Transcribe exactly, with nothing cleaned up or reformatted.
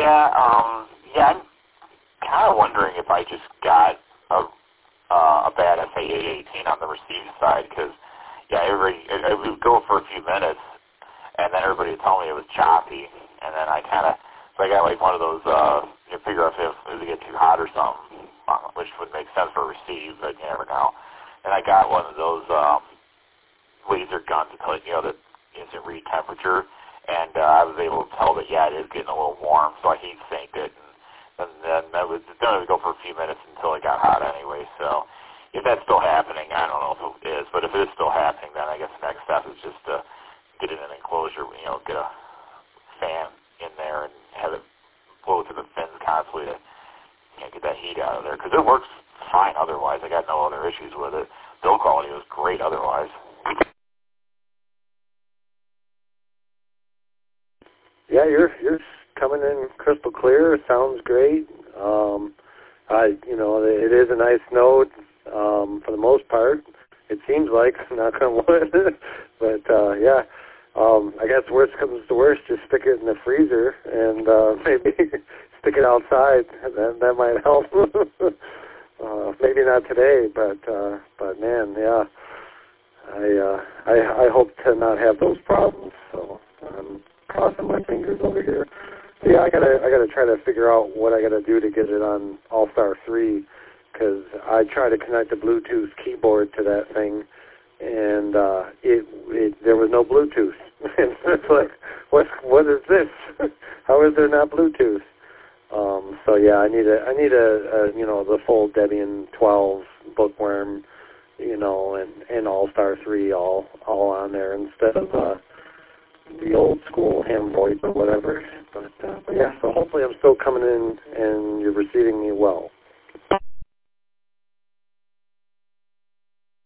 Yeah, um, yeah, I'm kind of wondering if I just got a, uh, a bad S A A eighteen on the receiving side, because, yeah, everybody, it, it would go for a few minutes, and then everybody would tell me it was choppy, and then I kind of, so I got like one of those, uh, you figure out if it would get too hot or something, uh, which would make sense for receive, but you never know. And I got one of those um, laser guns to tell you, you know, the instant read temperature, and uh, I was able to tell that, yeah, it is getting a little warm, so I heat synced it, and, and then that was, then it would go for a few minutes until it got hot anyway, so if that's still happening, I don't know if it is, but if it is still happening, then I guess the next step is just to get it in an enclosure, you know, get a fan in there and have it blow to the fins constantly to, you know, get that heat out of there, because it works fine otherwise. I got no other issues with it. Build quality was great otherwise. Yeah, you're you're coming in crystal clear. Sounds great. Um, I, you know, it is a nice note um, for the most part. It seems like, knock on wood. But uh, yeah, um, I guess worst comes to worst, just stick it in the freezer and uh, maybe stick it outside. That that might help. uh, maybe not today, but uh, but man, yeah. I, uh, I I hope to not have those problems. So I'm crossing my fingers over here. But yeah, I gotta I gotta try to figure out what I gotta do to get it on All-Star three, because I tried to connect a Bluetooth keyboard to that thing, and uh, it it there was no Bluetooth. And it's like, what what is this? How is there not Bluetooth? Um, so yeah, I need a I need a, a you know the full Debian twelve bookworm, you know, and, and All-Star three all all on there instead of uh, the old school ham voice or whatever. But, uh, but yeah, so hopefully I'm still coming in and you're receiving me well.